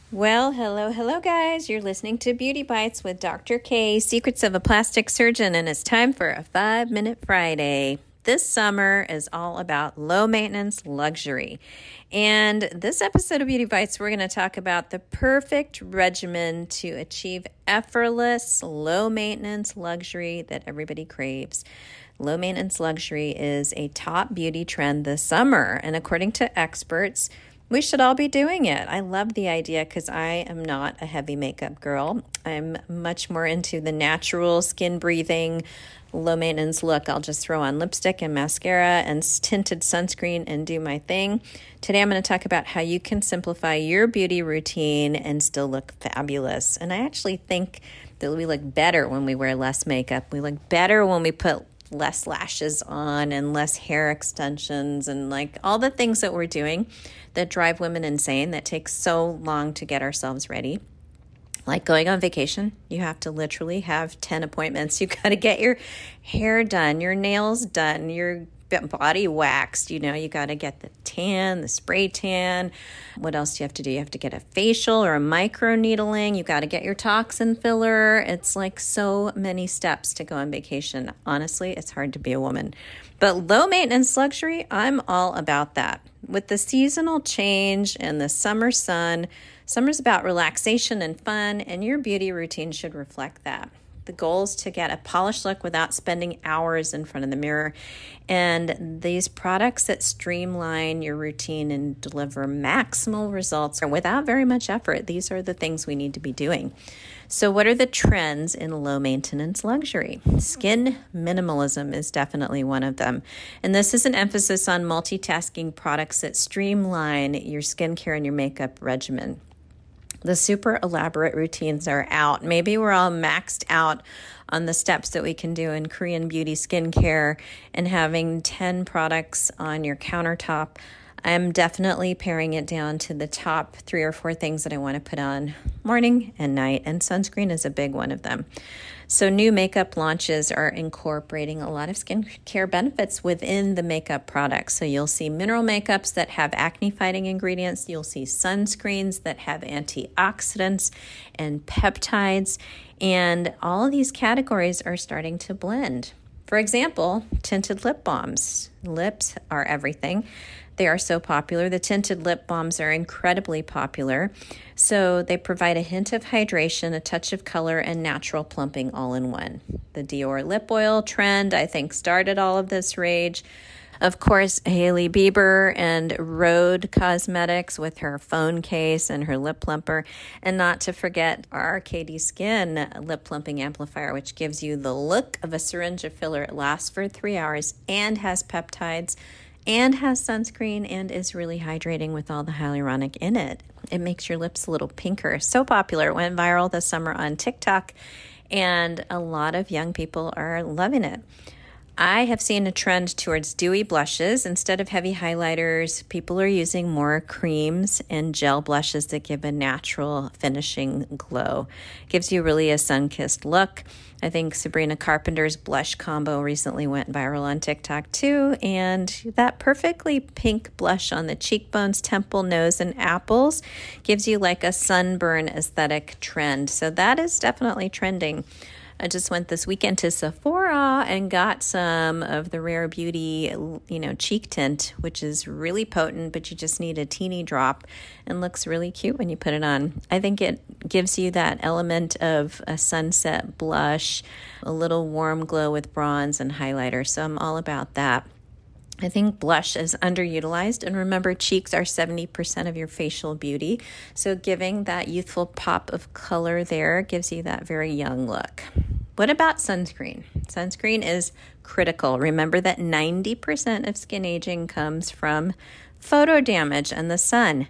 Well, hello, guys. You're listening to Beauty Bites with Dr. K, Secrets of a Plastic Surgeon, and it's time for a 5-Minute Friday. This summer is all about low maintenance luxury. And this episode of Beauty Bites, we're going to talk about the perfect regimen to achieve effortless, low maintenance luxury that everybody craves. Low maintenance luxury is a top beauty trend this summer, and according to experts, we should all be doing it. I love the idea because I am not a heavy makeup girl. I'm much more into the natural, skin-breathing, low-maintenance look. I'll just throw on lipstick and mascara and tinted sunscreen and do my thing. Today I'm going to talk about how you can simplify your beauty routine and still look fabulous. And I actually think that we look better when we wear less makeup. We look better when we put less lashes on and less hair extensions and like all the things that we're doing that drive women insane, that takes so long to get ourselves ready. Like going on vacation, you have to literally have 10 appointments. You got to get your hair done, your nails done, your body waxed, you got to get the tan, the spray tan. What else do you have to do? You have to get a facial or a micro needling. You got to get your toxin filler. It's like so many steps to go on vacation. Honestly, it's hard to be a woman. But low maintenance luxury, I'm all about that. With the seasonal change and the summer sun, summer's about relaxation and fun, and your beauty routine should reflect that. The goal is to get a polished look without spending hours in front of the mirror. And these products that streamline your routine and deliver maximal results without very much effort, these are the things we need to be doing. So what are the trends in low maintenance luxury? Skin minimalism is definitely one of them. And this is an emphasis on multitasking products that streamline your skincare and your makeup regimen. The super elaborate routines are out. Maybe we're all maxed out on the steps that we can do in Korean beauty skincare and having 10 products on your countertop. I'm definitely paring it down to the top 3 or 4 things that I want to put on morning and night, and sunscreen is a big one of them. So new makeup launches are incorporating a lot of skincare benefits within the makeup products. So you'll see mineral makeups that have acne-fighting ingredients. You'll see sunscreens that have antioxidants and peptides. And all of these categories are starting to blend. For example, tinted lip balms. Lips are everything. They are so popular. The tinted lip balms are incredibly popular. So they provide a hint of hydration, a touch of color, and natural plumping all in one. The Dior lip oil trend, I think, started all of this rage. Of course, Hailey Bieber and Rhode Cosmetics with her phone case and her lip plumper. And not to forget our KD Skin lip plumping amplifier, which gives you the look of a syringe of filler. It lasts for 3 hours and has peptides and has sunscreen and is really hydrating with all the hyaluronic in it. It makes your lips a little pinker. So popular. It went viral this summer on TikTok, and a lot of young people are loving it. I have seen a trend towards dewy blushes. Instead of heavy highlighters, people are using more creams and gel blushes that give a natural finishing glow. Gives you really a sun-kissed look. I think Sabrina Carpenter's blush combo recently went viral on TikTok too, and that perfectly pink blush on the cheekbones, temple, nose, and apples gives you like a sunburn aesthetic trend. So that is definitely trending. I just went this weekend to Sephora and got some of the Rare Beauty, cheek tint, which is really potent, but you just need a teeny drop and looks really cute when you put it on. I think it gives you that element of a sunset blush, a little warm glow with bronze and highlighter. So I'm all about that. I think blush is underutilized. And remember, cheeks are 70% of your facial beauty. So giving that youthful pop of color there gives you that very young look. What about sunscreen? Sunscreen is critical. Remember that 90% of skin aging comes from photo damage and the sun.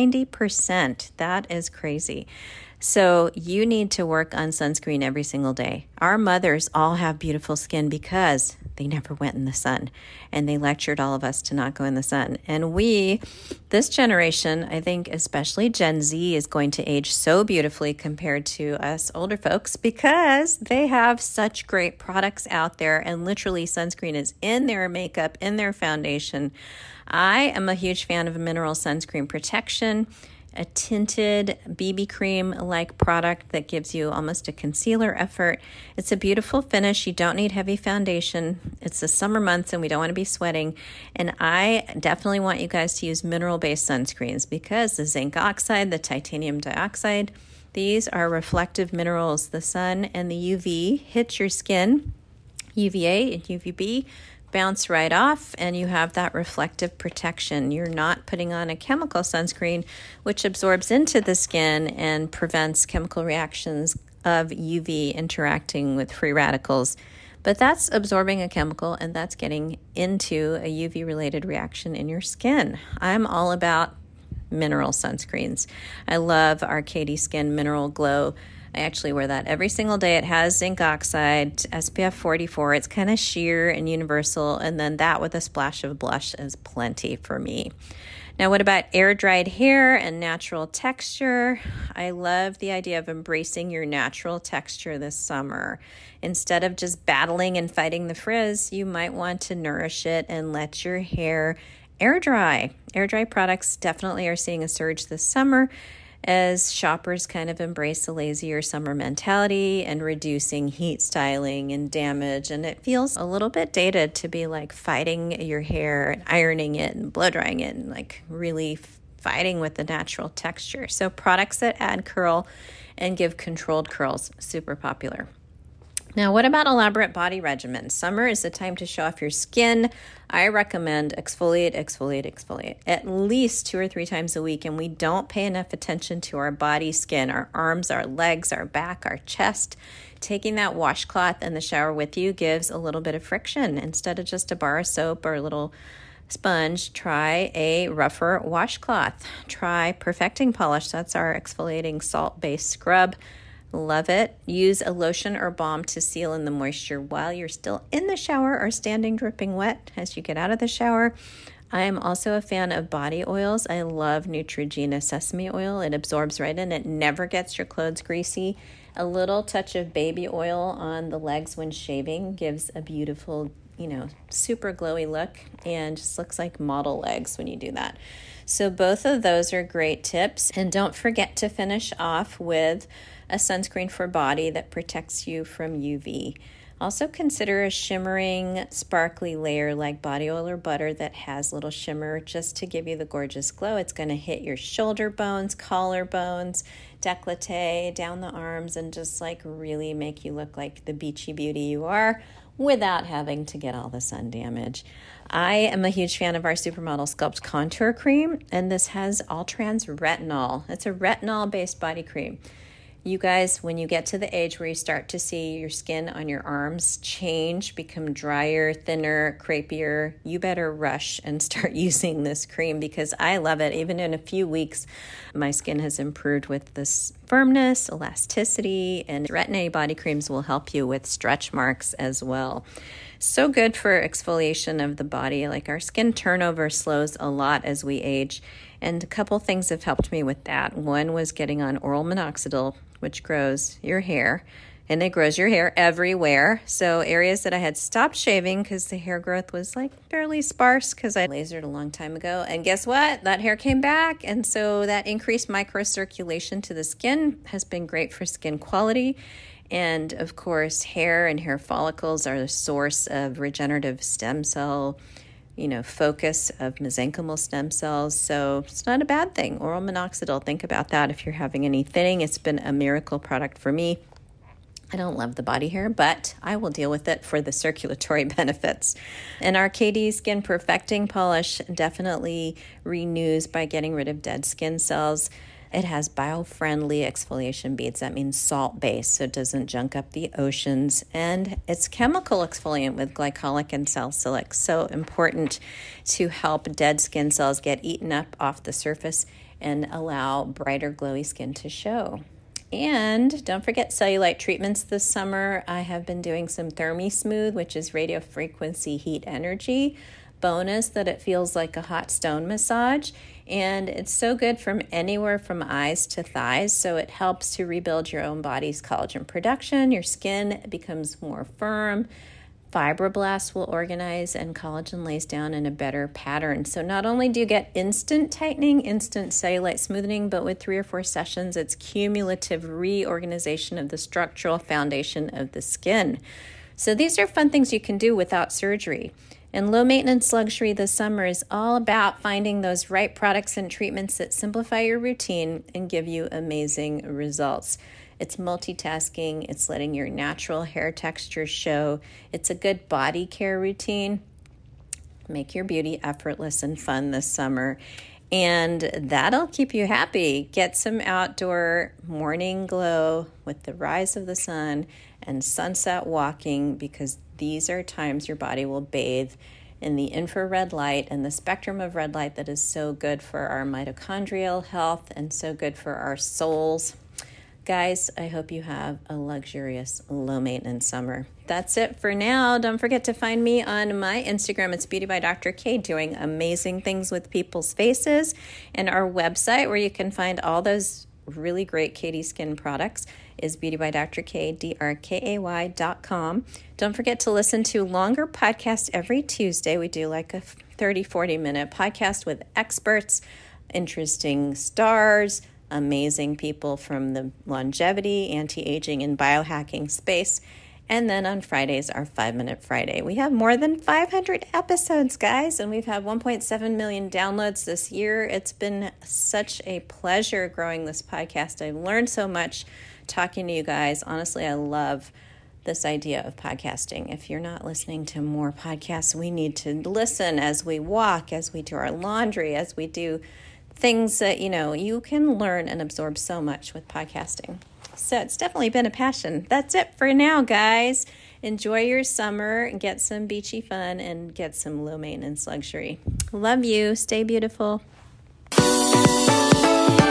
90%. That is crazy. So you need to work on sunscreen every single day. Our mothers all have beautiful skin because they never went in the sun, and they lectured all of us to not go in the sun. And this generation, I think especially Gen Z, is going to age so beautifully compared to us older folks because they have such great products out there, and literally sunscreen is in their makeup, in their foundation. I am a huge fan of mineral sunscreen protection. a tinted BB cream-like product that gives you almost a concealer effort. It's a beautiful finish. You don't need heavy foundation. It's the summer months and we don't want to be sweating. And I definitely want you guys to use mineral-based sunscreens because the zinc oxide, the titanium dioxide, these are reflective minerals. The sun and the UV hit your skin, UVA and UVB, bounce right off, and you have that reflective protection. You're not putting on a chemical sunscreen, which absorbs into the skin and prevents chemical reactions of UV interacting with free radicals. But that's absorbing a chemical, and that's getting into a UV-related reaction in your skin. I'm all about mineral sunscreens. I love our KD Skin Mineral Glow. I actually wear that every single day. It has zinc oxide, SPF 44. It's kind of sheer and universal. And then that with a splash of blush is plenty for me. Now, what about air-dried hair and natural texture? I love the idea of embracing your natural texture this summer. Instead of just battling and fighting the frizz, you might want to nourish it and let your hair air dry. Air dry products definitely are seeing a surge this summer as shoppers kind of embrace a lazier summer mentality and reducing heat styling and damage. And it feels a little bit dated to be like fighting your hair and ironing it and blow drying it and like really fighting with the natural texture. So products that add curl and give controlled curls, super popular. Now, what about elaborate body regimens? Summer is the time to show off your skin. I recommend exfoliate, exfoliate, exfoliate at least 2 or 3 times a week, and we don't pay enough attention to our body skin, our arms, our legs, our back, our chest. Taking that washcloth in the shower with you gives a little bit of friction. Instead of just a bar of soap or a little sponge, try a rougher washcloth. Try Perfecting Polish. That's our exfoliating salt-based scrub. Love it. Use a lotion or balm to seal in the moisture while you're still in the shower or standing dripping wet as you get out of the shower. I am also a fan of body oils. I love Neutrogena sesame oil. It absorbs right in. It never gets your clothes greasy. A little touch of baby oil on the legs when shaving gives a beautiful, super glowy look and just looks like model legs when you do that. So both of those are great tips. And don't forget to finish off with a sunscreen for body that protects you from UV. Also consider a shimmering, sparkly layer like body oil or butter that has little shimmer just to give you the gorgeous glow. It's going to hit your shoulder bones, collar bones, décolleté, down the arms, and just like really make you look like the beachy beauty you are without having to get all the sun damage. I am a huge fan of our Supermodel Sculpt Contour Cream, and this has all-trans retinol. It's a retinol-based body cream. You guys, when you get to the age where you start to see your skin on your arms change, become drier, thinner, crepier, you better rush and start using this cream because I love it. Even in a few weeks, my skin has improved with this firmness, elasticity, and Retin-A body creams will help you with stretch marks as well. So good for exfoliation of the body. Like our skin turnover slows a lot as we age. And a couple things have helped me with that. One was getting on oral minoxidil, which grows your hair, and it grows your hair everywhere. So areas that I had stopped shaving because the hair growth was like fairly sparse because I lasered a long time ago. And guess what? That hair came back. And so that increased microcirculation to the skin has been great for skin quality. And of course, hair and hair follicles are the source of regenerative stem cell focus of mesenchymal stem cells. So it's not a bad thing. Oral minoxidil, think about that if you're having any thinning. It's been a miracle product for me. I don't love the body hair, but I will deal with it for the circulatory benefits. And our KD Skin Perfecting Polish definitely renews by getting rid of dead skin cells. It has bio-friendly exfoliation beads. That means salt-based, so it doesn't junk up the oceans. And it's chemical exfoliant with glycolic and salicylic. So important to help dead skin cells get eaten up off the surface and allow brighter, glowy skin to show. And don't forget cellulite treatments this summer. I have been doing some ThermiSmooth, which is radio frequency heat energy. Bonus that it feels like a hot stone massage, and it's so good from anywhere from eyes to thighs, so it helps to rebuild your own body's collagen production. Your skin becomes more firm, Fibroblasts will organize and collagen lays down in a better pattern. So not only do you get instant tightening, instant cellulite smoothing, but with 3 or 4 sessions, it's cumulative reorganization of the structural foundation of the skin. So these are fun things you can do without surgery. And low maintenance luxury this summer is all about finding those right products and treatments that simplify your routine and give you amazing results. It's multitasking, it's letting your natural hair texture show, it's a good body care routine. Make your beauty effortless and fun this summer, and that'll keep you happy. Get some outdoor morning glow with the rise of the sun and sunset walking, because these are times your body will bathe in the infrared light and the spectrum of red light that is so good for our mitochondrial health and so good for our souls. Guys, I hope you have a luxurious, low-maintenance summer. That's it for now. Don't forget to find me on my Instagram. It's Beauty by Dr. K, doing amazing things with people's faces. And our website, where you can find all those really great Katie Skin products, is beautybydrk.com. Don't forget to listen to longer podcasts every Tuesday. We do like a 30, 40-minute podcast with experts, interesting stars, amazing people from the longevity, anti-aging, and biohacking space. And then on Fridays, our 5-Minute Friday. We have more than 500 episodes, guys, and we've had 1.7 million downloads this year. It's been such a pleasure growing this podcast. I've learned so much talking to you guys. Honestly, I love this idea of podcasting. If you're not listening to more podcasts, we need to listen as we walk, as we do our laundry, as we do things that, you can learn and absorb so much with podcasting. So it's definitely been a passion. That's it for now, guys. Enjoy your summer, get some beachy fun, and get some low maintenance luxury. Love you. Stay beautiful.